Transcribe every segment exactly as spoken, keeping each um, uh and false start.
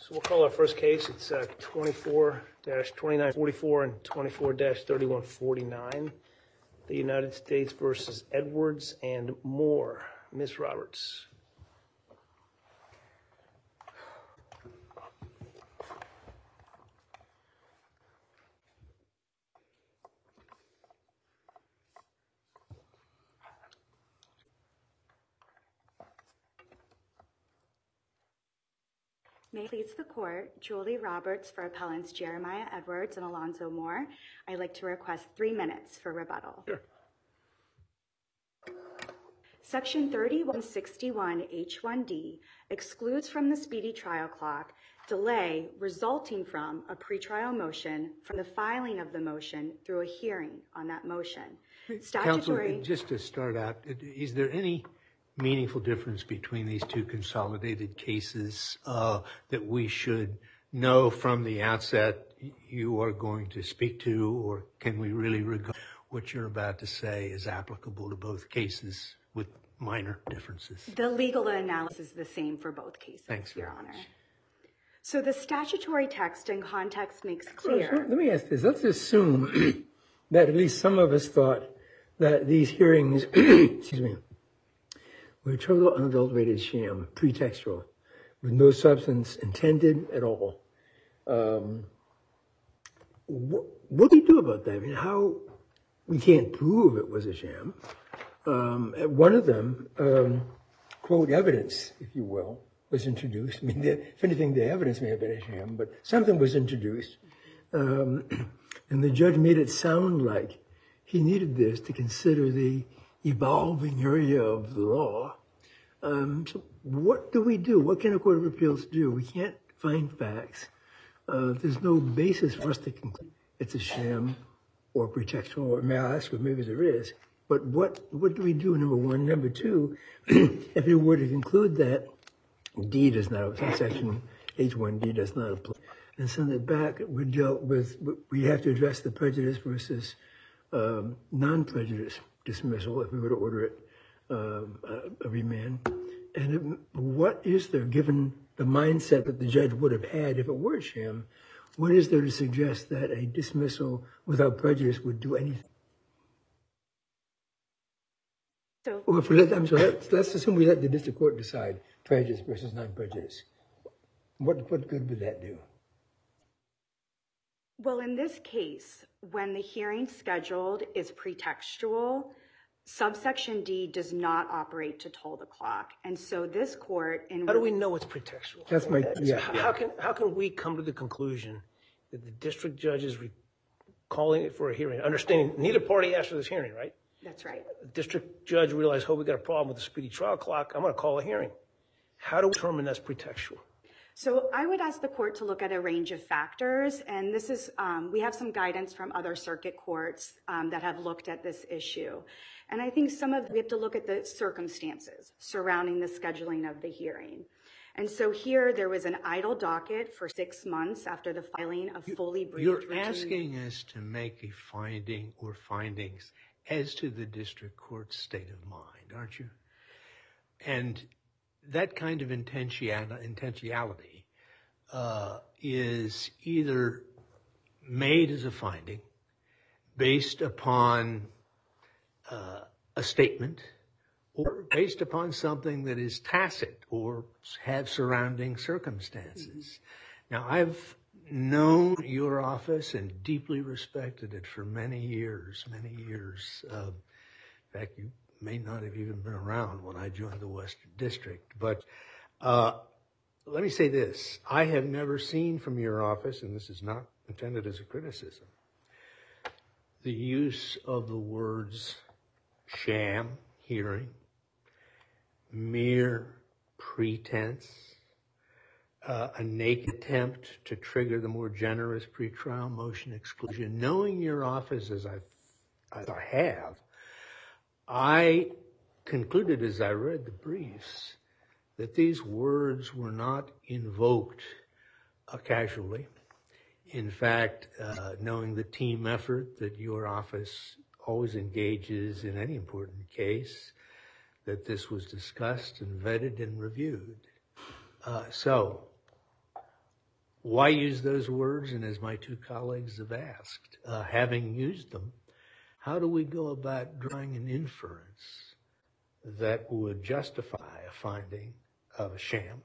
So we'll call our first case. It's uh, twenty-four dash twenty-nine forty-four and twenty-four dash thirty-one forty-nine. The United States versus Edwards and Moore. Miz Roberts. May it please the court, Julie Roberts for appellants Jeremiah Edwards and Alonzo Moore. I'd like to request three minutes for rebuttal. Sure. Section thirty-one sixty-one H one D excludes from the speedy trial clock delay resulting from a pretrial motion from the filing of the motion through a hearing on that motion. Statutory. Counsel, just to start out, is there any meaningful difference between these two consolidated cases uh, that we should know from the outset you are going to speak to, or can we really regard what you're about to say is applicable to both cases with minor differences? The legal analysis is the same for both cases, Thanks, Your Honor. So the statutory text and context makes clear. So let me ask this. Let's assume that at least some of us thought that these hearings, excuse me, were a total unadulterated sham, pretextual, with no substance intended at all. Um, what, what do we do about that? I mean, how, we can't prove it was a sham. Um, one of them, um, quote, evidence, if you will, was introduced. I mean, the, if anything, the evidence may have been a sham, but something was introduced. Um, and the judge made it sound like he needed this to consider the evolving area of the law. Um, so what do we do? What can a court of appeals do? We can't find facts. Uh, there's no basis for us to conclude it's a sham or pretextual, or may I ask you, maybe there is. But what, what do we do, number one? Number two, if you were to conclude that D does not, section H one D does not apply, and send it back, we dealt with, we have to address the prejudice versus um, non-prejudice dismissal if we were to order it um, a, a remand. And it, what is there, given the mindset that the judge would have had if it were a sham, what is there to suggest that a dismissal without prejudice would do anything? So, well, if we let, I'm sorry, let's, let's assume we let the district court decide prejudice versus non-prejudice. What, what good would that do? Well, in this case, when the hearing scheduled is pretextual, subsection D does not operate to toll the clock. And so this court... in How do we know it's pretextual? That's my, yeah. How, how can how can we come to the conclusion that the district judge is re- calling it for a hearing, understanding neither party asked for this hearing, right? That's right. The district judge realized, oh, we got a problem with the speedy trial clock. I'm going to call a hearing. How do we determine that's pretextual? So I would ask the court to look at a range of factors, and this is, um, we have some guidance from other circuit courts um, that have looked at this issue. And I think some of, we have to look at the circumstances surrounding the scheduling of the hearing. And so here there was an idle docket for six months after the filing of fully briefed. You're routine. asking us to make a finding or findings as to the district court's state of mind, aren't you? And that kind of intentionality uh, is either made as a finding based upon uh, a statement or based upon something that is tacit or have surrounding circumstances. Now, I've known your office and deeply respected it for many years, many years. Uh, in fact, you may not have even been around when I joined the Western District. But uh, let me say this. I have never seen from your office, and this is not intended as a criticism, the use of the words sham, hearing, mere pretense, uh, a naked attempt to trigger the more generous pretrial motion exclusion. Knowing your office as I, as I have, I concluded as I read the briefs that these words were not invoked uh, casually. In fact, uh, knowing the team effort that your office always engages in any important case, that this was discussed and vetted and reviewed. Uh, so, why use those words? And as my two colleagues have asked, uh, having used them, how do we go about drawing an inference that would justify a finding of a sham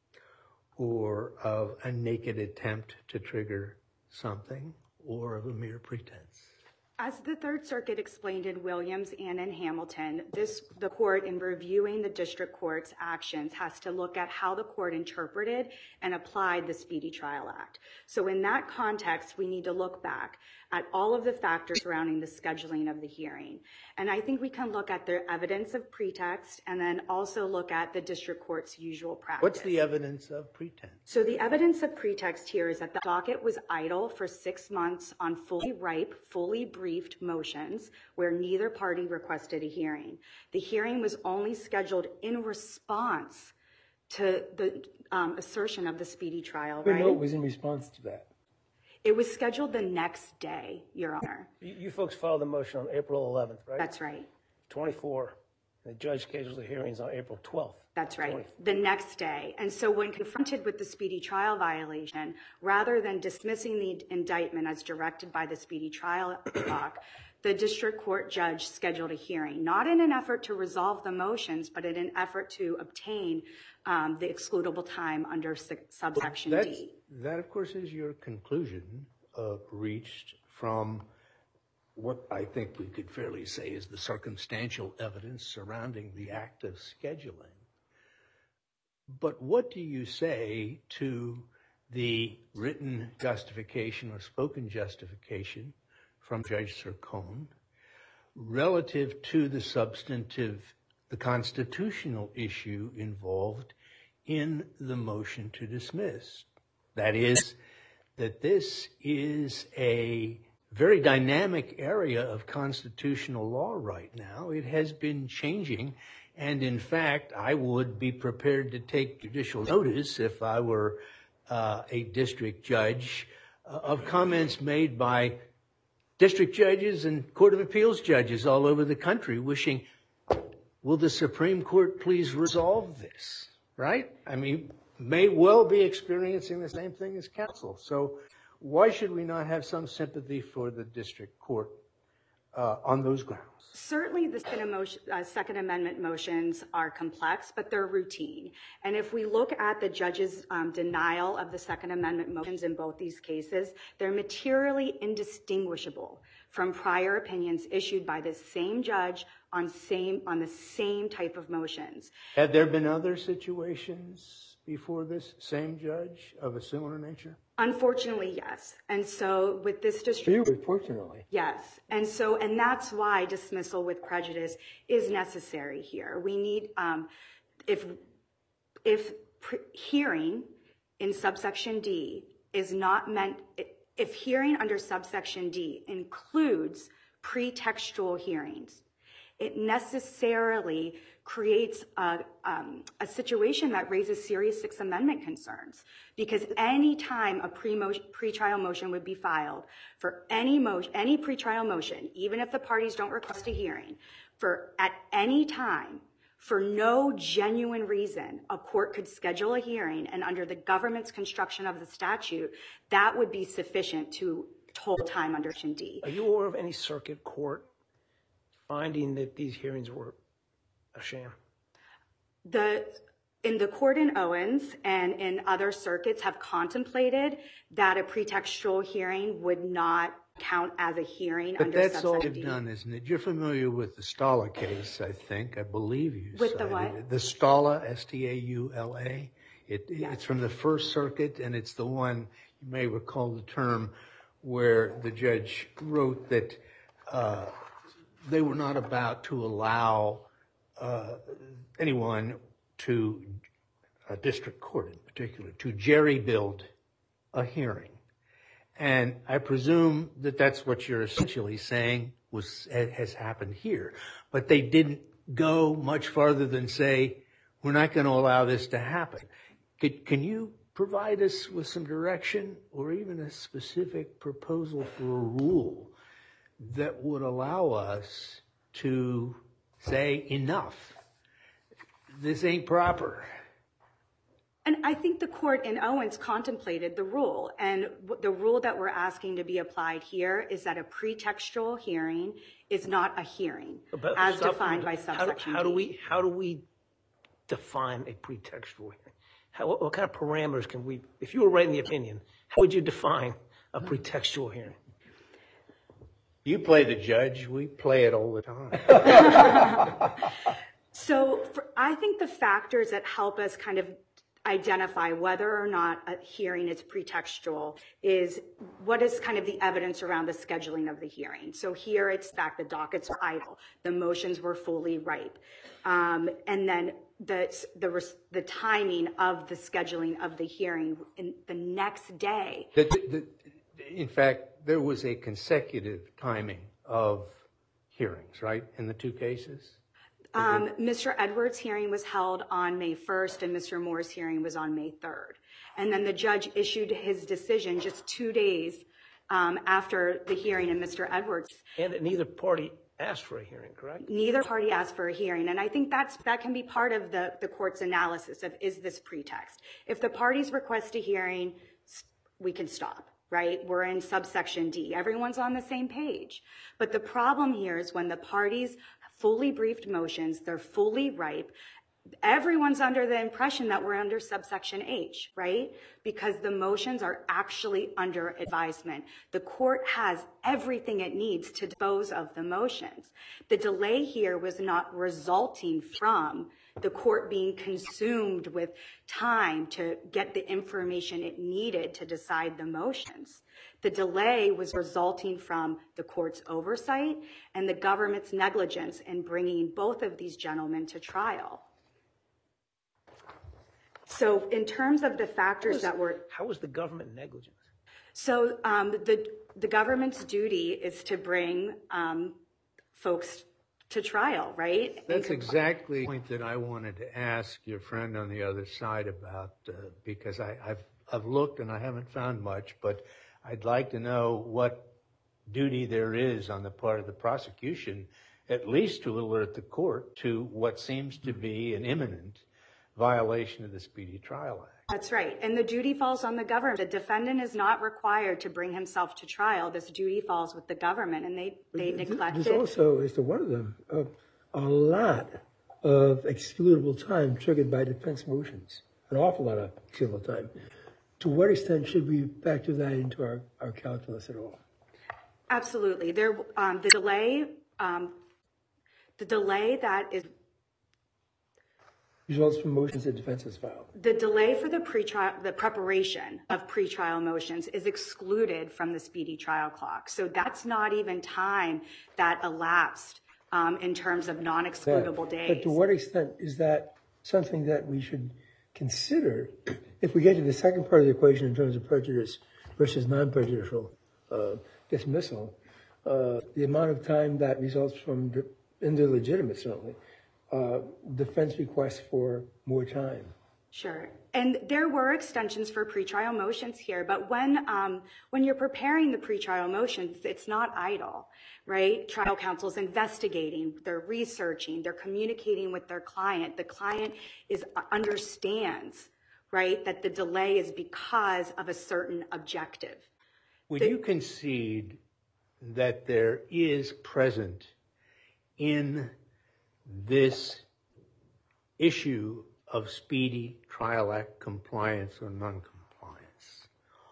or of a naked attempt to trigger something or of a mere pretense? As the Third Circuit explained in Williams and in Hamilton, this, the court, in reviewing the district court's actions, has to look at how the court interpreted and applied the Speedy Trial Act. So in that context, we need to look back at all of the factors surrounding the scheduling of the hearing. And I think we can look at the evidence of pretext and then also look at the district court's usual practice. What's the evidence of pretense? So the evidence of pretext here is that the docket was idle for six months on fully ripe, fully briefed motions where neither party requested a hearing. The hearing was only scheduled in response to the um, assertion of the speedy trial, We right? know it was in response to that. It was scheduled the next day, Your Honor. You, you folks filed the motion on April eleventh, right? That's right. twenty-four. The judge schedules the hearings on April twelfth. That's right. twenty. The next day. And so when confronted with the speedy trial violation, rather than dismissing the indictment as directed by the speedy trial clock, the district court judge scheduled a hearing, not in an effort to resolve the motions, but in an effort to obtain um, the excludable time under subsection That's, D. That, of course, is your conclusion uh, reached from what I think we could fairly say is the circumstantial evidence surrounding the act of scheduling. But what do you say to the written justification or spoken justification from Judge Sircone relative to the substantive, the constitutional issue involved in the motion to dismiss? That is, that this is a very dynamic area of constitutional law right now. It has been changing, and in fact, I would be prepared to take judicial notice if I were uh, a district judge uh, of comments made by district judges and Court of Appeals judges all over the country wishing, will the Supreme Court please resolve this, right? I mean, may well be experiencing the same thing as counsel. So why should we not have some sympathy for the district court uh, on those grounds? Certainly the second, emotion, uh, Second Amendment motions are complex, but they're routine. And if we look at the judge's um, denial of the Second Amendment motions in both these cases, they're materially indistinguishable from prior opinions issued by the same judge on same on the same type of motions. Had there been other situations before this same judge of a similar nature? Unfortunately, yes. And so with this district... You, unfortunately. Yes. And so, and that's why dismissal with prejudice is necessary here. We need, um, if, if pre- hearing in subsection D is not meant, if hearing under subsection D includes pretextual hearings, it necessarily creates a, um, a situation that raises serious Sixth Amendment concerns. Because any time a pre-mo- pre-trial motion would be filed for any motion, any pre-trial motion, even if the parties don't request a hearing, for at any time, for no genuine reason, a court could schedule a hearing, and under the government's construction of the statute, that would be sufficient to toll time under Section D. Are you aware of any circuit court finding that these hearings were a sham? The in the court in Owens and in other circuits have contemplated that a pretextual hearing would not count as a hearing but under that's all subsection you've D. done, isn't it? You're familiar with the Stala case, I think. I believe you With the cited what? it. The Stala, S T A U L A. It, Yes. It's from the First Circuit, and it's the one, you may recall the term, where the judge wrote that uh, they were not about to allow uh, anyone to, a district court in particular, to jerry-build a hearing. And I presume that that's what you're essentially saying was has happened here. But they didn't go much farther than say, we're not going to allow this to happen. Could, can you provide us with some direction or even a specific proposal for a rule that would allow us to say, enough, this ain't proper? And I think the court in Owens contemplated the rule, and the rule that we're asking to be applied here is that a pretextual hearing is not a hearing, But as stop- defined by how do- subsection How do D. we, how do we define a pretextual hearing? How, what, what kind of parameters can we, if you were writing the opinion, how would you define a pretextual hearing? You play the judge, we play it all the time. So for, I think the factors that help us kind of identify whether or not a hearing is pretextual is what is kind of the evidence around the scheduling of the hearing. So here it's that the dockets were idle, the motions were fully ripe, um, and then the, the the timing of the scheduling of the hearing in the next day. The, the, in fact, there was a consecutive timing of hearings, right, in the two cases? Um, Mister Edwards' hearing was held on May first and Mister Moore's hearing was on May third. And then the judge issued his decision just two days um, after the hearing in Mister Edwards. And neither party asked for a hearing, correct? Neither party asked for a hearing. And I think that's that can be part of the, the court's analysis of, is this pretext? If the parties request a hearing, we can stop, right? We're in subsection D. Everyone's on the same page. But the problem here is when the parties fully briefed motions, they're fully ripe, everyone's under the impression that we're under subsection H, right? Because the motions are actually under advisement. The court has everything it needs to dispose of the motions. The delay here was not resulting from the court being consumed with time to get the information it needed to decide the motions. The delay was resulting from the court's oversight and the government's negligence in bringing both of these gentlemen to trial. So in terms of the factors that were... How was the government negligent? So um, the, the government's duty is to bring um, folks to trial, right? That's exactly the point that I wanted to ask your friend on the other side about, uh, because I, I've, I've looked and I haven't found much, but I'd like to know what duty there is on the part of the prosecution, at least to alert the court to what seems to be an imminent violation of the Speedy Trial Act. That's right. And the duty falls on the government. The defendant is not required to bring himself to trial. This duty falls with the government, and they, they neglected. There's also, as to one of them, uh, a lot of excludable time triggered by defense motions, an awful lot of excludable time. To what extent should we factor that into our, our calculus at all? Absolutely. There, um, the delay, um, the delay that is Results from motions that defense has filed. the delay for the pretrial, the preparation of pretrial motions is excluded from the speedy trial clock. So that's not even time that elapsed um, in terms of non-excludable days. But to what extent is that something that we should consider if we get to the second part of the equation in terms of prejudice versus non-prejudicial uh, dismissal? Uh, the amount of time that results from, the, and they're legitimate certainly, Uh, defense requests for more time. Sure. And there were extensions for pretrial motions here, but when um, when you're preparing the pretrial motions, it's not idle, right? Trial counsel's investigating, they're researching, they're communicating with their client. The client is understands, right, that the delay is because of a certain objective. Would The- you concede that there is present in this issue of Speedy Trial Act compliance or non-compliance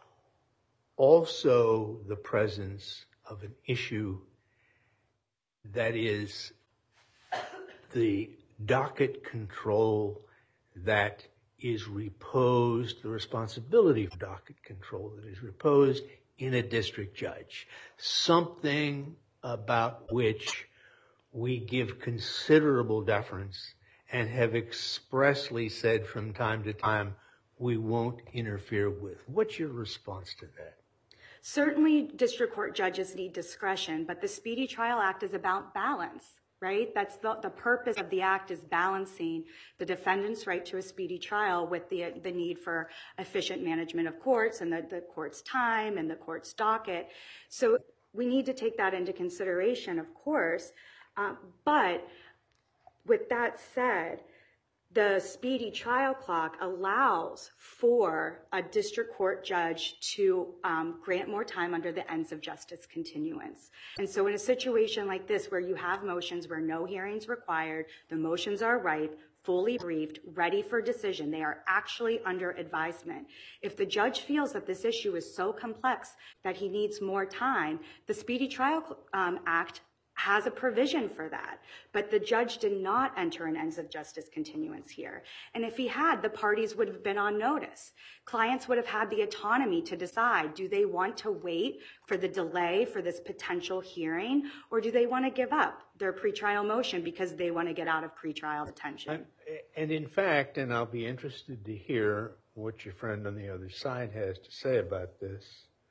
also the presence of an issue that is the docket control that is reposed, the responsibility for docket control that is reposed in a district judge, something about which we give considerable deference and have expressly said from time to time we won't interfere with. What's your response to that? Certainly, district court judges need discretion, but the Speedy Trial Act is about balance, right? That's the, the purpose of the act is balancing the defendant's right to a speedy trial with the, the need for efficient management of courts and the, the court's time and the court's docket. So we need to take that into consideration, of course. Uh, but with that said, the speedy trial clock allows for a district court judge to um, grant more time under the ends of justice continuance. And so in a situation like this where you have motions where no hearings required, the motions are ripe, fully briefed, ready for decision, they are actually under advisement. If the judge feels that this issue is so complex that he needs more time, the Speedy Trial um, Act has a provision for that. But the judge did not enter an ends of justice continuance here. And if he had, the parties would have been on notice. Clients would have had the autonomy to decide, do they want to wait for the delay for this potential hearing, or do they want to give up their pretrial motion because they want to get out of pretrial detention? And in fact, and I'll be interested to hear what your friend on the other side has to say about this,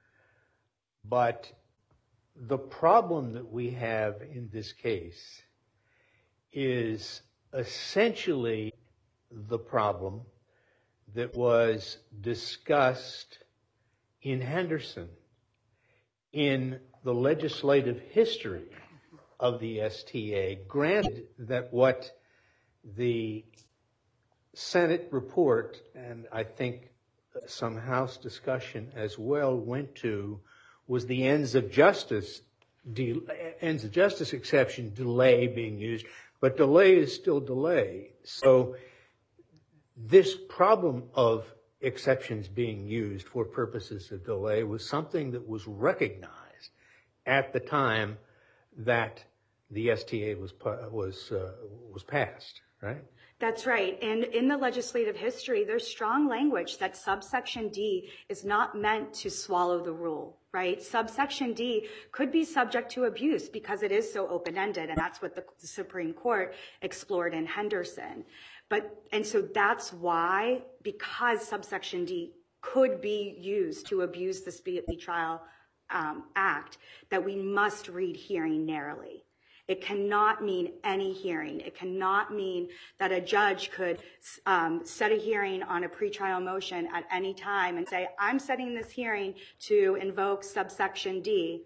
but the problem that we have in this case is essentially the problem that was discussed in Henderson in the legislative history of the S T A. Granted that what the Senate report, and I think some House discussion as well, went to was the ends of justice, de- ends of justice exception, delay being used, but delay is still delay. So this problem of exceptions being used for purposes of delay was something that was recognized at the time that the S T A was was uh, was passed, right? That's right. And in the legislative history, there's strong language that subsection D is not meant to swallow the rule, right? Subsection D could be subject to abuse because it is so open-ended, and that's what the Supreme Court explored in Henderson. But, and so that's why, because subsection D could be used to abuse the Speedy Trial um, Act, that we must read hearing narrowly. It cannot mean any hearing. It cannot mean that a judge could um, set a hearing on a pretrial motion at any time and say, I'm setting this hearing to invoke subsection D,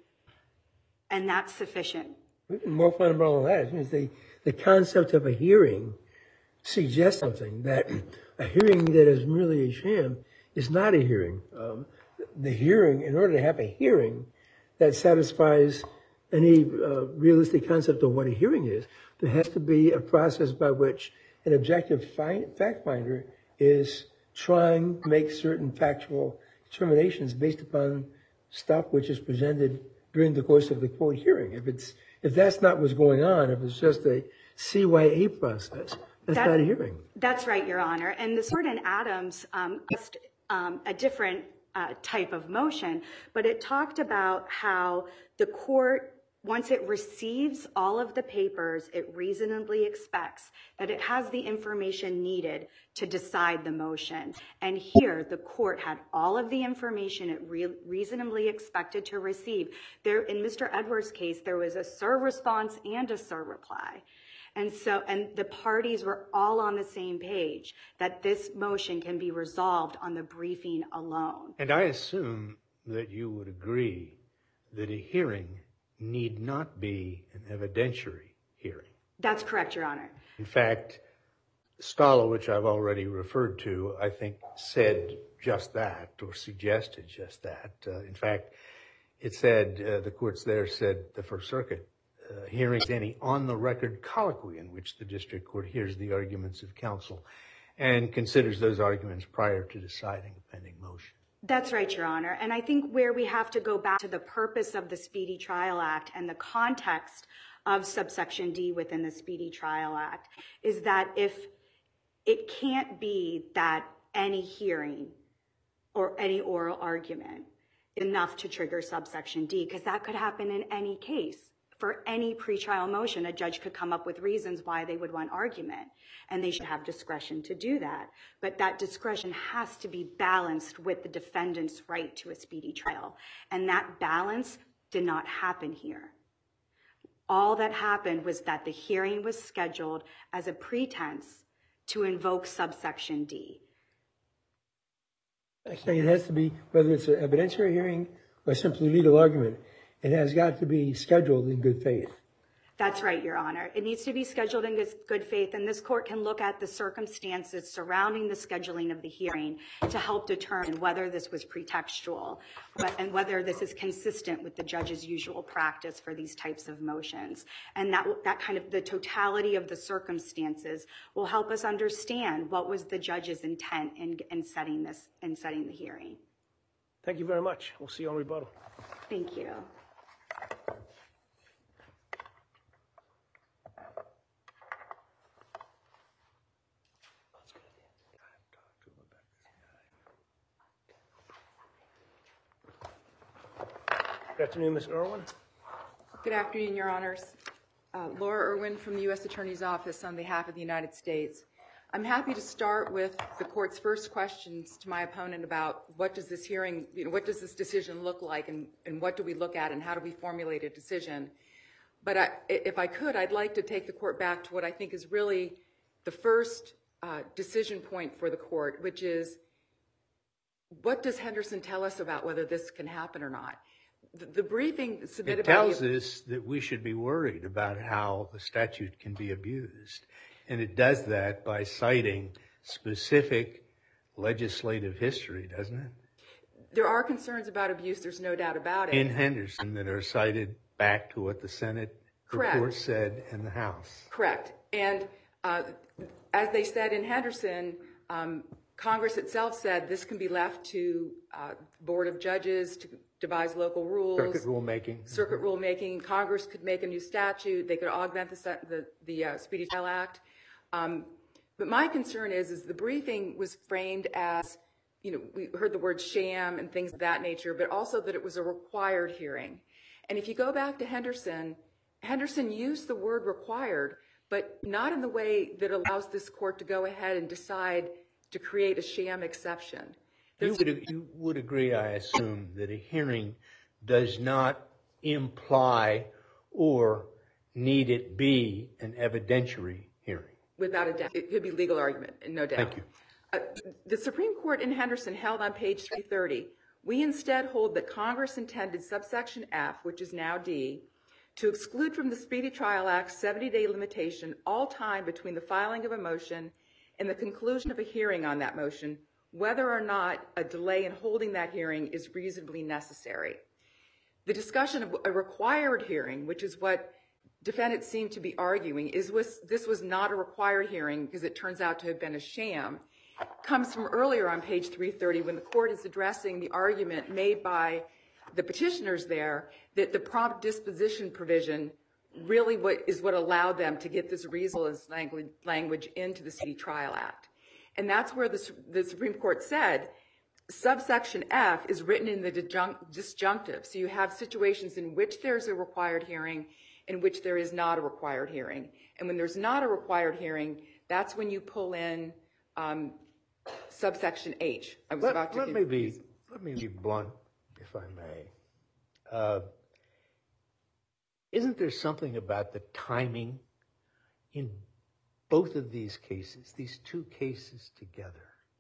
and that's sufficient. More fundamental than that is the, the concept of a hearing suggests something, that a hearing that is merely a sham is not a hearing. Um, the hearing, in order to have a hearing that satisfies any uh, realistic concept of what a hearing is, there has to be a process by which an objective fi- fact finder is trying to make certain factual determinations based upon stuff which is presented during the course of the quote hearing. If it's if that's not what's going on, if it's just a C Y A process, that's that, not a hearing. That's right, Your Honor. And the court in Adams um, just um, a different uh, type of motion, but it talked about how the court, once it receives all of the papers, it reasonably expects that it has the information needed to decide the motion. And here, the court had all of the information it re- reasonably expected to receive. There, in Mister Edwards' case, there was a S I R response and a S I R reply. And so, and the parties were all on the same page that this motion can be resolved on the briefing alone. And I assume that you would agree that a hearing need not be an evidentiary hearing. That's correct, Your Honor. In fact, Stahler, which I've already referred to, I think said just that, or suggested just that. Uh, in fact, it said, uh, the courts there said, the First Circuit, uh, hearings any on-the-record colloquy in which the district court hears the arguments of counsel and considers those arguments prior to deciding a pending motion. That's right, Your Honor. And I think where we have to go back to the purpose of the Speedy Trial Act and the context of subsection D within the Speedy Trial Act is that if it can't be that any hearing or any oral argument is enough to trigger subsection D, because that could happen in any case. For any pretrial motion, a judge could come up with reasons why they would want argument, and they should have discretion to do that. But that discretion has to be balanced with the defendant's right to a speedy trial. And that balance did not happen here. All that happened was that the hearing was scheduled as a pretense to invoke subsection D. I think it has to be, whether it's an evidentiary hearing or simply legal argument, it has got to be scheduled in good faith. That's right, Your Honor. It needs to be scheduled in good faith, and this court can look at the circumstances surrounding the scheduling of the hearing to help determine whether this was pretextual and whether this is consistent with the judge's usual practice for these types of motions. And that, that kind of the totality of the circumstances will help us understand what was the judge's intent in, in setting this, in setting the hearing. Thank you very much. We'll see you on rebuttal. Thank you. Good afternoon, Miz Irwin. Good afternoon, Your Honors. Uh, Laura Irwin from the U S Attorney's Office on behalf of the United States. I'm happy to start with the court's first questions to my opponent about what does this hearing, you know, what does this decision look like, and, and what do we look at, and how do we formulate a decision. But I, if I could, I'd like to take the court back to what I think is really the first uh, decision point for the court, which is, what does Henderson tell us about whether this can happen or not? The, the briefing submitted it tells by the, us that we should be worried about how the statute can be abused. And it does that by citing specific legislative history, doesn't it? There are concerns about abuse, there's no doubt about it. In Henderson that are cited back to what the Senate report said in the House. Correct. And uh, as they said in Henderson, um, Congress itself said this can be left to uh, Board of Judges to devise local rules. Circuit rulemaking. Circuit rulemaking. Congress could make a new statute. They could augment the, the, the uh, Speedy Trial Act. Um, but my concern is, is the briefing was framed as, you know, we heard the word sham and things of that nature, but also that it was a required hearing. And if you go back to Henderson, Henderson used the word required, but not in the way that allows this court to go ahead and decide to create a sham exception. You would, you would agree, I assume, that a hearing does not imply or need it be an evidentiary hearing. Without a doubt. It could be legal argument, no doubt. Thank you. Uh, the Supreme Court in Henderson held on page three thirty, we instead hold that Congress intended subsection F, which is now D, to exclude from the Speedy Trial Act's seventy-day limitation all time between the filing of a motion and the conclusion of a hearing on that motion, whether or not a delay in holding that hearing is reasonably necessary. The discussion of a required hearing, which is what defendants seem to be arguing, is was, this was not a required hearing because it turns out to have been a sham, comes from earlier on page three thirty when the court is addressing the argument made by the petitioners there that the prompt disposition provision really what is what allowed them to get this reasonableness language, language into the Speedy Trial Act. And that's where the, the Supreme Court said subsection F is written in the disjunctive. So you have situations in which there's a required hearing, in which there is not a required hearing. And when there's not a required hearing, that's when you pull in um, subsection H. I was let, about to let me be let me be blunt, if I may. Uh, isn't there something about the timing in both of these cases, these two cases together,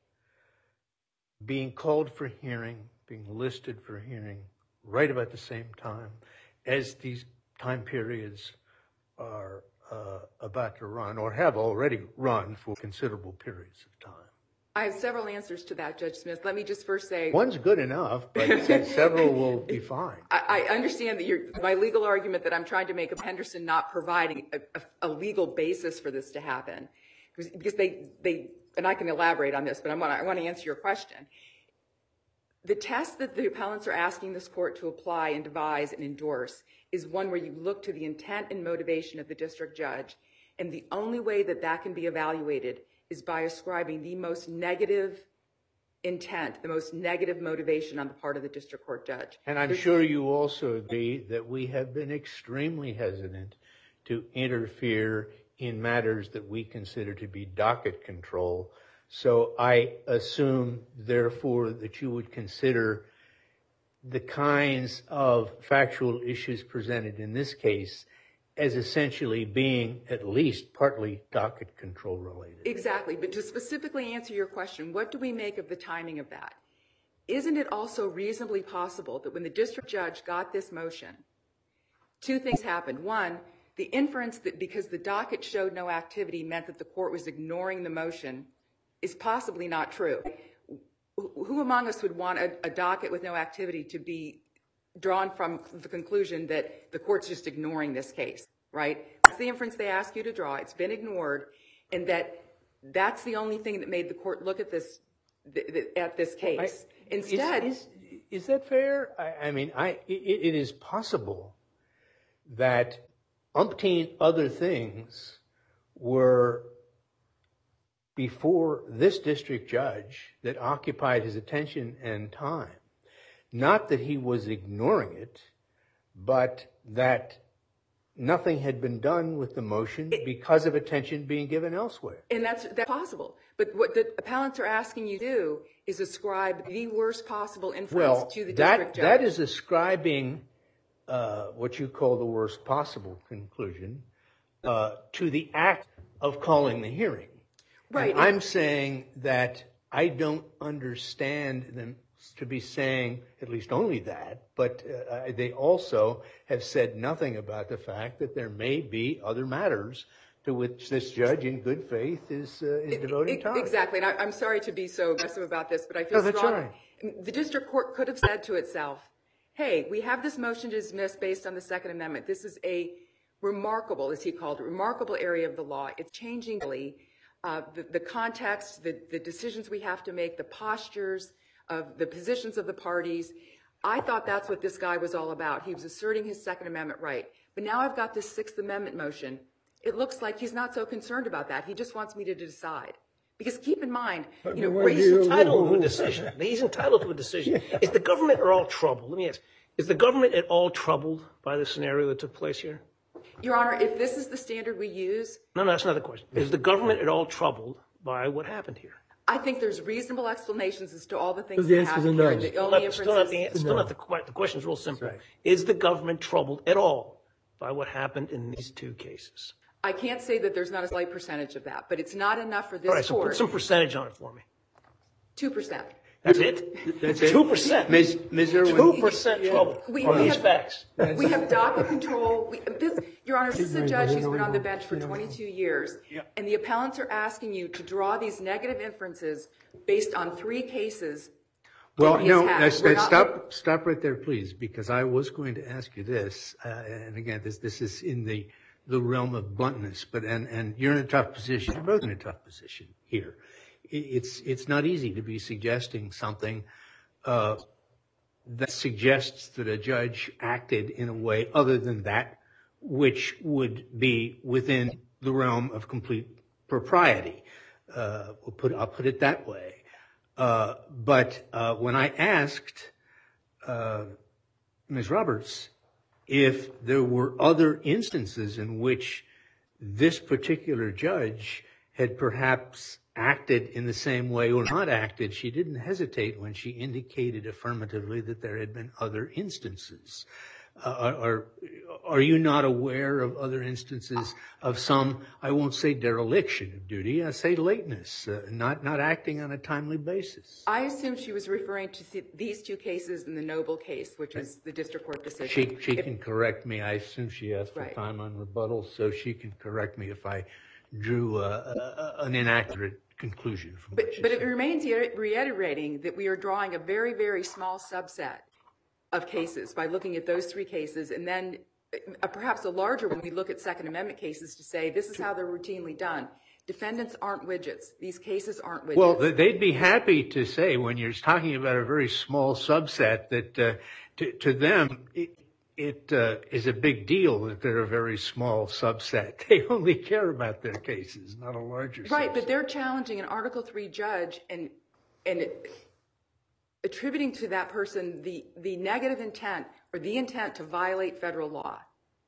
being called for hearing, being listed for hearing right about the same time as these time periods are uh, about to run or have already run for considerable periods of time? I have several answers to that, Judge Smith. Let me just first say... One's good enough, but several will be fine. I, I understand that you're, my legal argument that I'm trying to make of Henderson not providing a, a, a legal basis for this to happen, because, because they, they, and I can elaborate on this, but I want, I want to answer your question. The test that the appellants are asking this court to apply and devise and endorse is one where you look to the intent and motivation of the district judge, and the only way that that can be evaluated is by ascribing the most negative intent, the most negative motivation on the part of the district court judge. And I'm There's, sure you also agree that we have been extremely hesitant to interfere in matters that we consider to be docket control. So I assume, therefore, that you would consider the kinds of factual issues presented in this case as essentially being at least partly docket control related. Exactly, but to specifically answer your question, what do we make of the timing of that? Isn't it also reasonably possible that when the district judge got this motion, two things happened. One, The inference that because the docket showed no activity meant that the court was ignoring the motion is possibly not true. Who among us would want a, a docket with no activity to be drawn from the conclusion that the court's just ignoring this case, right? That's the inference they ask you to draw. It's been ignored, and that that's the only thing that made the court look at this th- th- at this case. I, Instead, is, is, is that fair? I, I mean, I it, it is possible that umpteen other things were before this district judge that occupied his attention and time. Not that he was ignoring it, but that nothing had been done with the motion because of attention being given elsewhere. And that's, that's possible. But what the appellants are asking you to do is ascribe the worst possible inference well, to the that, district judge. that is ascribing uh, what you call the worst possible conclusion uh, to the act of calling the hearing. Right. And I'm saying that I don't understand them to be saying at least only that, but uh, they also have said nothing about the fact that there may be other matters to which this judge in good faith is uh, is it, devoting it, time. Exactly. And I, I'm sorry to be so aggressive about this, but I feel No, that's strongly. all right. The district court could have said to itself, hey, we have this motion to dismiss based on the Second Amendment. This is a remarkable, as he called it, remarkable area of the law. It's changing uh, the, the context, the, the decisions we have to make, the postures of the positions of the parties. I thought that's what this guy was all about. He was asserting his Second Amendment right. But now I've got this Sixth Amendment motion. It looks like he's not so concerned about that. He just wants me to decide. Because keep in mind, you know, Well, he's entitled to a decision. He's entitled to a decision. Is the government at all troubled? Let me ask, is the government at all troubled by the scenario that took place here? Your Honor, if this is the standard we use. No, no, that's not the question. Is the government at all troubled by what happened here? I think there's reasonable explanations as to all the things The that answer's happened a here. no. And the Still only not, still not the, inferences. still not the, que- the question's real simple. Is the government troubled at all by what happened in these two cases? I can't say that there's not a slight percentage of that, but it's not enough for this All right, so court. put some percentage on it for me. Two percent. That's it? That's it. Two percent. Miz Miz Irwin. Two percent trouble We- on we these have- facts. We have docket control. We, this, Your Honor, this is a judge who's been on the bench for twenty-two years, and the appellants are asking you to draw these negative inferences based on three cases. Well, he no, has had. let's, We're let's not- stop, stop right there, please, because I was going to ask you this, uh, and again, this, this is in the, the realm of bluntness, but, and, and you're in a tough position, you're both in a tough position here. It, it's, it's not easy to be suggesting something, uh, that suggests that a judge acted in a way other than that, which would be within the realm of complete propriety. Uh, we'll put, I'll put it that way. Uh, but uh, when I asked uh, Miz Roberts if there were other instances in which this particular judge had perhaps acted in the same way or not acted, she didn't hesitate when she indicated affirmatively that there had been other instances. Uh, are, are you not aware of other instances of some, I won't say dereliction of duty, I say lateness, uh, not, not acting on a timely basis? I assume she was referring to th- these two cases and the Noble case, which is the district court decision. She, she If- can correct me. I assume she asked for Right. time on rebuttal, so she can correct me if I drew uh, a, an inaccurate conclusion from But, what she but it said. remains re- reiterating that we are drawing a very, very small subset of cases by looking at those three cases, and then uh, perhaps a larger when we look at Second Amendment cases to say this is how they're routinely done. Defendants aren't widgets. These cases aren't widgets. Well, th- they'd be happy to say when you're talking about a very small subset that uh, to, to them it, it uh, is a big deal that they're a very small subset. They only care about their cases, not a larger subset. Right, but they're challenging an Article three judge and and it, attributing to that person the, the negative intent or the intent to violate federal law.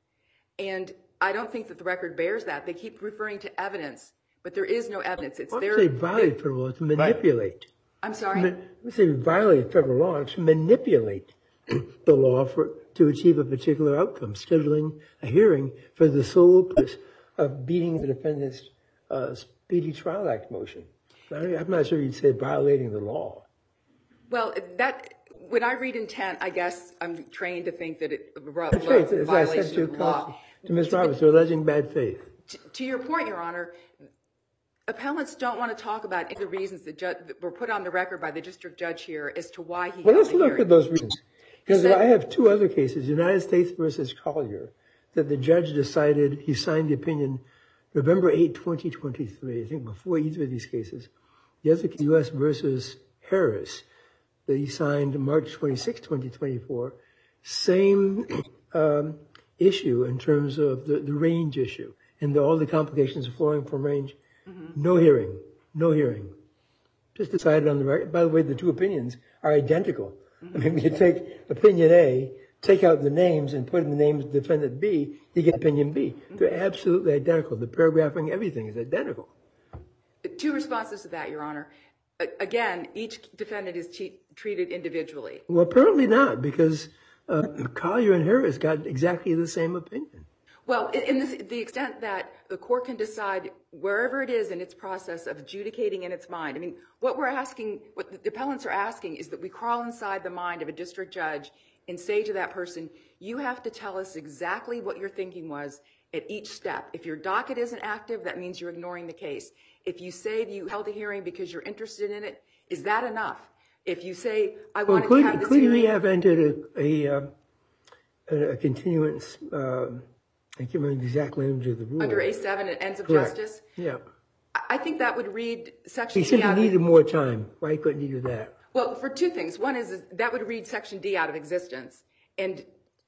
And I don't think that the record bears that. They keep referring to evidence, but there is no evidence. It's Well, their. they violate federal law to manipulate. I'm sorry? Ma- When they violate federal law, to manipulate the law for to achieve a particular outcome, scheduling a hearing for the sole purpose of beating the defendant's uh, Speedy Trial Act motion. I, I'm not sure you'd say violating the law. Well, that when I read intent, I guess I'm trained to think that it That's right. As I said violation to of the law. counsel, to Miz Roberts. They're alleging bad faith. To, to your point, Your Honor, appellants don't want to talk about the reasons that, ju- that were put on the record by the district judge here as to why he Well, held let's the look hearing. at those reasons. Because said- I have two other cases, United States versus Collier, that the judge decided, he signed the opinion November eighth, twenty twenty-three, I think before either of these cases. The other U S versus Harris, that he signed March twenty-sixth, twenty twenty-four. Same um, issue in terms of the, the range issue and the, all the complications flowing from range. Mm-hmm. No hearing, no hearing. Just decided on the record. By the way, the two opinions are identical. Mm-hmm. I mean, we could take opinion A, take out the names and put in the names of defendant B, you get opinion B. Mm-hmm. They're absolutely identical. The paragraphing, everything is identical. Two responses to that, Your Honor. Again, each defendant is te- treated individually. Well, apparently not, because uh, Collier and Harris got exactly the same opinion. Well, in this, the extent that the court can decide wherever it is in its process of adjudicating in its mind. I mean, what we're asking, what the appellants are asking is that we crawl inside the mind of a district judge and say to that person, you have to tell us exactly what your thinking was at each step. If your docket isn't active, that means you're ignoring the case. If you say you held a hearing because you're interested in it, is that enough? If you say, I well, wanted could, to have this could hearing. we have entered a, a, uh, a, a continuance, uh, I can't remember the exact language of the rule. Under A seven at ends of Correct. justice? Yeah. I think that would read Section He D out simply of needed more time. Why couldn't he do that? Well, for two things. One is, is that would read Section D out of existence. And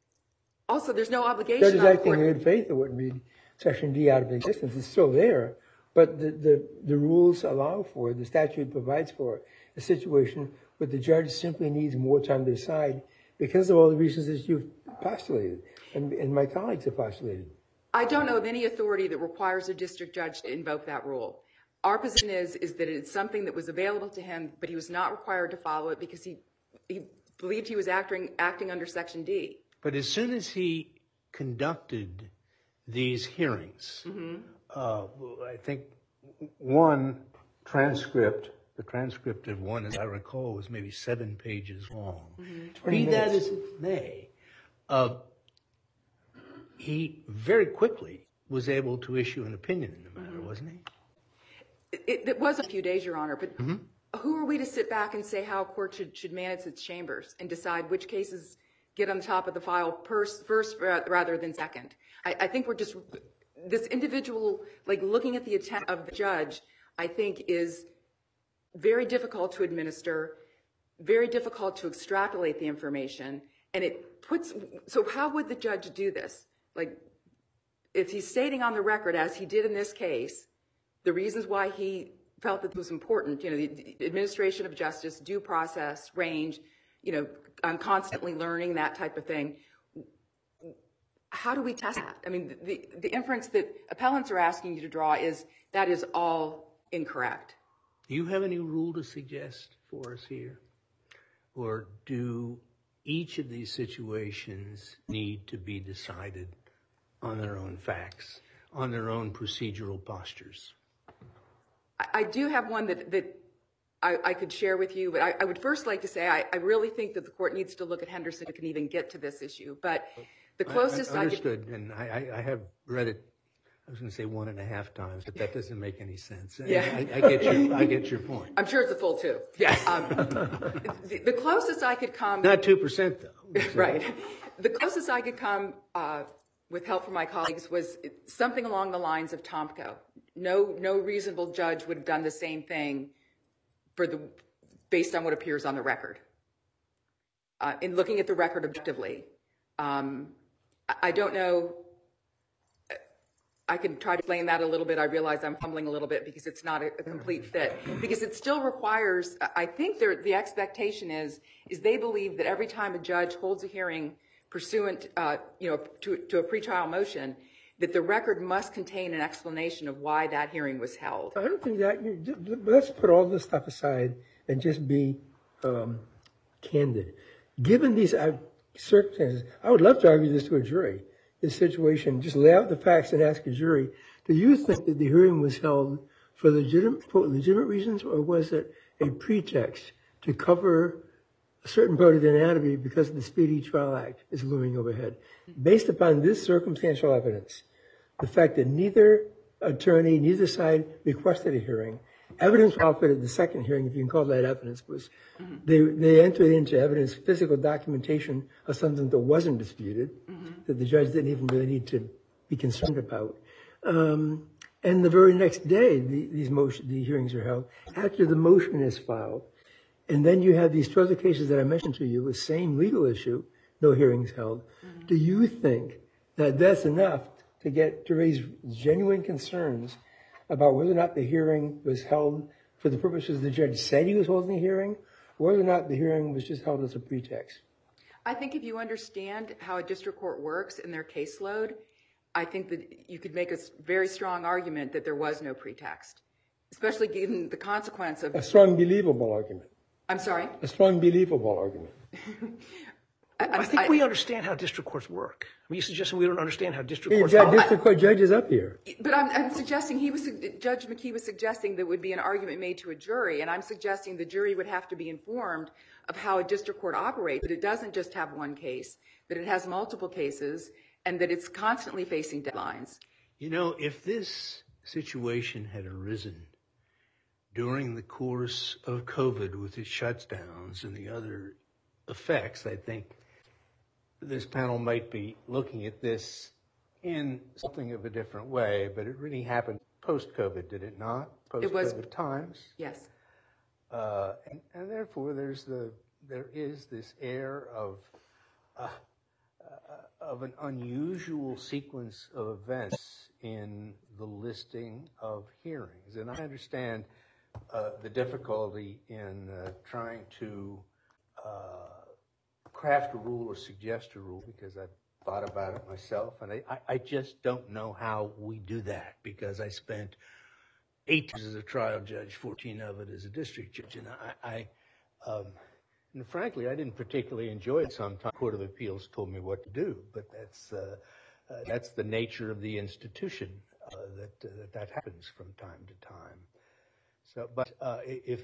also, there's no obligation Judges on the acting court. in good faith, it wouldn't read Section D out of existence. It's still there, but the, the, the rules allow for it, the statute provides for it, a situation where the judge simply needs more time to decide because of all the reasons that you've postulated and, and my colleagues have postulated. I don't know of any authority that requires a district judge to invoke that rule. Our position is, is that it's something that was available to him, but he was not required to follow it because he, he believed he was acting, acting under Section D. But as soon as he conducted these hearings, mm-hmm. uh, I think one transcript, the transcript of one, as I recall, was maybe seven pages long. Mm-hmm. Be that as it may, uh, he very quickly was able to issue an opinion in the matter, mm-hmm. wasn't he? It, it was a few days, Your Honor, but mm-hmm. who are we to sit back and say how a court should, should manage its chambers and decide which cases get on top of the file first, first rather than second? I, I think we're just, this individual, like looking at the intent of the judge, I think is very difficult to administer, very difficult to extrapolate the information, and it puts, so how would the judge do this? Like, if he's stating on the record, as he did in this case, the reasons why he felt that it was important, you know, the administration of justice, due process, range, you know, I'm constantly learning, that type of thing. How do we test that? I mean, the, the inference that appellants are asking you to draw is that is all incorrect. Do you have any rule to suggest for us here? Or do each of these situations need to be decided on their own facts, on their own procedural postures? I, I do have one that, that I, I could share with you, but I, I would first like to say I, I really think that the court needs to look at Henderson to can even get to this issue. But the closest I, I understood, I could, and I, I have read it. I was going to say one and a half times, but that doesn't make any sense. Yeah. I, I get your, I get your point. I'm sure it's a full two. Yeah. Um, the, the closest I could come. Not two percent though. So. Right. The closest I could come, uh, with help from my colleagues, was something along the lines of Tomko. No, no reasonable judge would have done the same thing for the, based on what appears on the record. Uh, in looking at the record objectively, um, I, I don't know. I can try to explain that a little bit. I realize I'm fumbling a little bit because it's not a, a complete fit. Because it still requires, I think the expectation is, is they believe that every time a judge holds a hearing pursuant, uh, you know, to, to a pretrial motion, that the record must contain an explanation of why that hearing was held. I don't think that, let's put all this stuff aside and just be um, candid. Given these uh, circumstances, I would love to argue this to a jury. This situation, just lay out the facts and ask a jury, do you think that the hearing was held for legitimate, for legitimate reasons, or was it a pretext to cover a certain part of the anatomy because the Speedy Trial Act is looming overhead. Based upon this circumstantial evidence, the fact that neither attorney, neither side requested a hearing, evidence offered at the second hearing, if you can call that evidence, was mm-hmm. they they entered into evidence physical documentation of something that wasn't disputed, mm-hmm. that the judge didn't even really need to be concerned about. Um, and the very next day, the, these motion, the hearings are held after the motion is filed. And then you have these two other cases that I mentioned to you with same legal issue, no hearings held. Mm-hmm. Do you think that that's enough to get to raise genuine concerns about whether or not the hearing was held for the purposes the judge said he was holding a hearing, or whether or not the hearing was just held as a pretext? I think if you understand how a district court works in their caseload, I think that you could make a very strong argument that there was no pretext, especially given the consequence of... A strong, believable argument. I'm sorry? A strong, believable argument. I, I think I, we understand how district courts work. I mean, you're suggesting we don't understand how district courts work? You've got district court judges up here. But I'm, I'm suggesting he was, Judge McKee was suggesting there would be an argument made to a jury, and I'm suggesting the jury would have to be informed of how a district court operates, that it doesn't just have one case, that it has multiple cases, and that it's constantly facing deadlines. You know, if this situation had arisen during the course of COVID with its shutdowns and the other effects, I think this panel might be looking at this in something of a different way, but it really happened post-COVID, did it not? Post-COVID it was, times. Yes. Uh, and, and therefore, there's the there is this air of uh, uh, of an unusual sequence of events in the listing of hearings, and I understand uh, the difficulty in uh, trying to uh, craft a rule or suggest a rule, because I've thought about it myself, and I, I just don't know how we do that, because I spent eight years as a trial judge, fourteen of it as a district judge, and I, I um, and frankly, I didn't particularly enjoy it sometimes. Court of Appeals told me what to do, but that's uh, uh, that's the nature of the institution, uh, that, uh, that that happens from time to time. So, but uh, if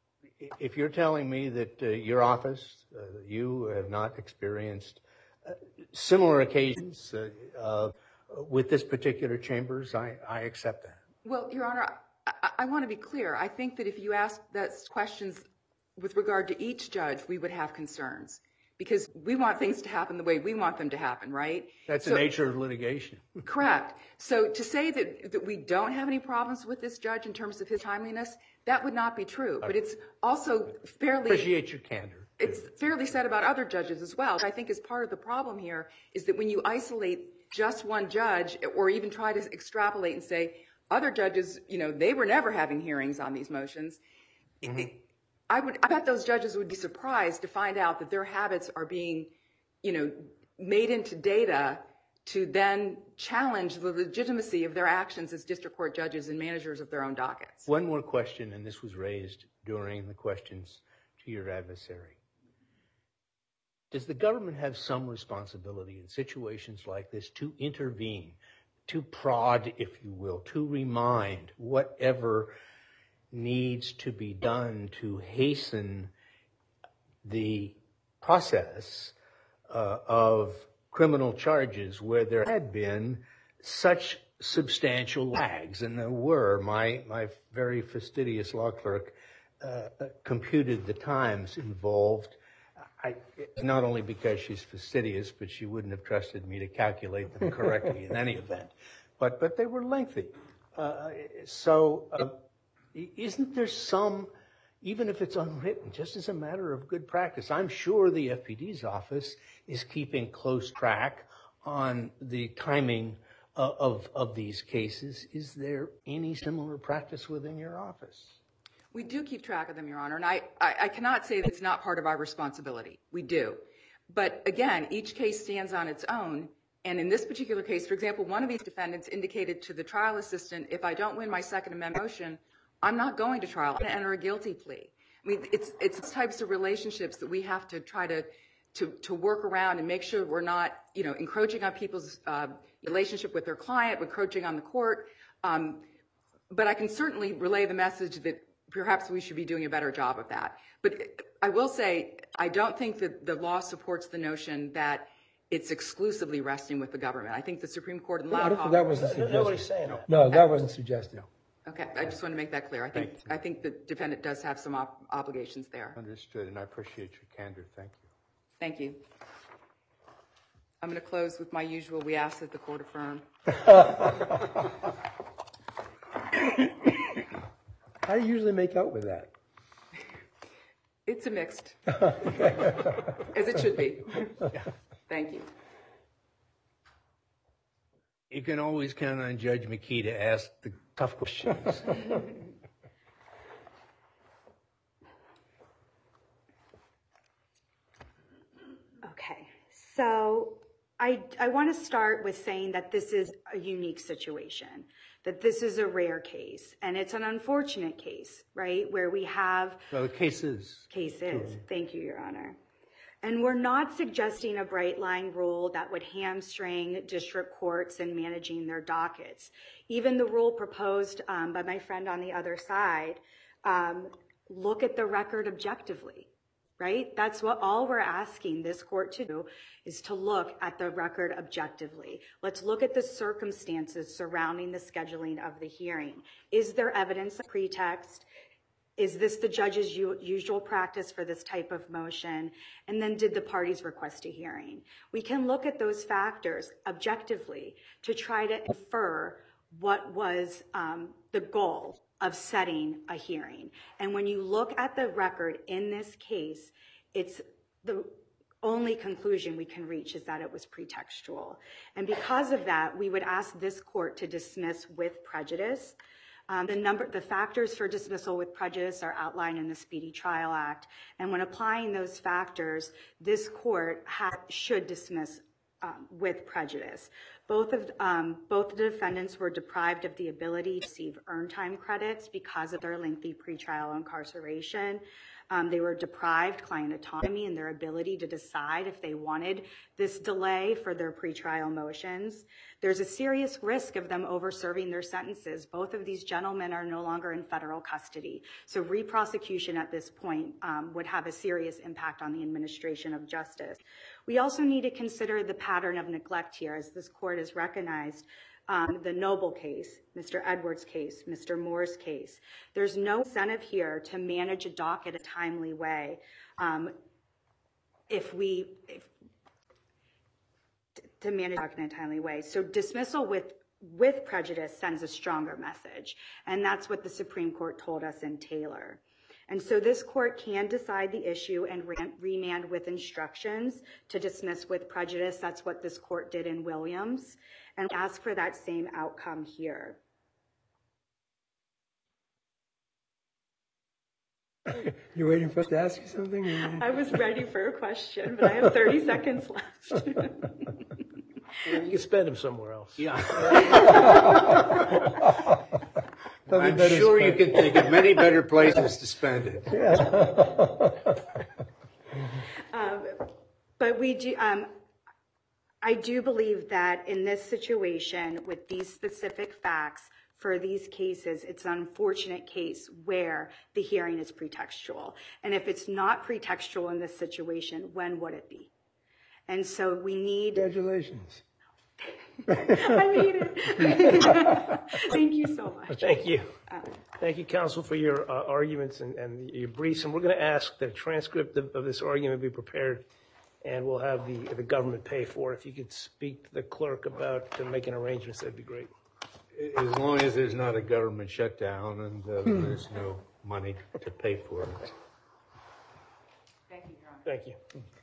if you're telling me that uh, your office, uh, you have not experienced uh, similar occasions uh, uh, with this particular chambers, I, I accept that. Well, Your Honor, I, I want to be clear. I think that if you ask those questions with regard to each judge, we would have concerns, because we want things to happen the way we want them to happen, right? That's so, the nature of litigation. Correct. So to say that, that we don't have any problems with this judge in terms of his timeliness, that would not be true. But it's also fairly... Appreciate your candor. It's fairly said about other judges as well. What I think is part of the problem here is that when you isolate just one judge, or even try to extrapolate and say, other judges, you know, they were never having hearings on these motions, mm-hmm. it, I would, I bet those judges would be surprised to find out that their habits are being, you know, made into data to then challenge the legitimacy of their actions as district court judges and managers of their own dockets. One more question, and this was raised during the questions to your adversary. Does the government have some responsibility in situations like this to intervene, to prod, if you will, to remind whatever needs to be done to hasten the process uh, of criminal charges where there had been such substantial lags? And there were. My, my very fastidious law clerk uh, computed the times involved. I, not only because she's fastidious, but she wouldn't have trusted me to calculate them correctly in any event. But but they were lengthy. Uh, so uh, isn't there some, even if it's unwritten, just as a matter of good practice? I'm sure the F P D's office is keeping close track on the timing of, of, of these cases. Is there any similar practice within your office? We do keep track of them, Your Honor, and I, I, I cannot say that it's not part of our responsibility. We do. But again, each case stands on its own. And in this particular case, for example, one of these defendants indicated to the trial assistant, if I don't win my Second Amendment motion, I'm not going to trial. I'm going to enter a guilty plea. I mean, it's it's types of relationships that we have to try to to, to work around and make sure we're not, you know, encroaching on people's uh, relationship with their client, encroaching on the court. Um, but I can certainly relay the message that perhaps we should be doing a better job of that. But I will say, I don't think that the law supports the notion that it's exclusively resting with the government. I think the Supreme Court in I don't Loud think that wasn't suggested. Nobody's saying that. No, that wasn't suggested. Okay, I just want to make that clear. I think I think the defendant does have some op- obligations there. Understood, and I appreciate your candor. Thank you. Thank you. I'm going to close with my usual, we ask that the court affirm. How do you usually make out with that? It's a mixed, as it should be. Thank you. You can always count on Judge McKee to ask the tough questions. Okay, so I, I want to start with saying that this is a unique situation, that this is a rare case, and it's an unfortunate case, right, where we have Well, the case is. cases. Thank you, Your Honor. And we're not suggesting a bright line rule that would hamstring district courts in managing their dockets. Even the rule proposed um, by my friend on the other side, um, look at the record objectively, right? That's what all we're asking this court to do, is to look at the record objectively. Let's look at the circumstances surrounding the scheduling of the hearing. Is there evidence of pretext? Is this the judge's u- usual practice for this type of motion? And then did the parties request a hearing? We can look at those factors objectively to try to infer what was um, the goal of setting a hearing. And when you look at the record in this case, it's the only conclusion we can reach is that it was pretextual. And because of that, we would ask this court to dismiss with prejudice. Um, the number, the factors for dismissal with prejudice are outlined in the Speedy Trial Act. And when applying those factors, this court ha- should dismiss um, with prejudice. Both of um, both the defendants were deprived of the ability to receive earned time credits because of their lengthy pretrial incarceration. Um, they were deprived client autonomy and their ability to decide if they wanted this delay for their pretrial motions. There's a serious risk of them over-serving their sentences. Both of these gentlemen are no longer in federal custody. So re-prosecution at this point um, would have a serious impact on the administration of justice. We also need to consider the pattern of neglect here, as this court has recognized. Um, the Noble case, Mister Edwards' case, Mister Moore's case. There's no incentive here to manage a docket a timely way. Um, if we, if, to manage a docket in a timely way. So dismissal with, with prejudice sends a stronger message. And that's what the Supreme Court told us in Taylor. And so this court can decide the issue and re- remand with instructions to dismiss with prejudice. That's what this court did in Williams. And ask for that same outcome here. You're waiting for us to ask you something? I was ready for a question, but I have thirty seconds left. You can spend them somewhere else. Yeah. I'm sure you can think of many better places to spend it. um, but we do, um, I do believe that in this situation, with these specific facts for these cases, it's an unfortunate case where the hearing is pretextual. And if it's not pretextual in this situation, when would it be? And so we need... Congratulations. I made it. Thank you so much. Thank you. Thank you, counsel, for your uh, arguments and, and your briefs. And we're going to ask that a transcript of, of this argument be prepared, and we'll have the, the government pay for it. If you could speak to the clerk about uh, making arrangements, that'd be great. As long as there's not a government shutdown and uh, there's no money to pay for it. Thank you, Your Honor. Thank you.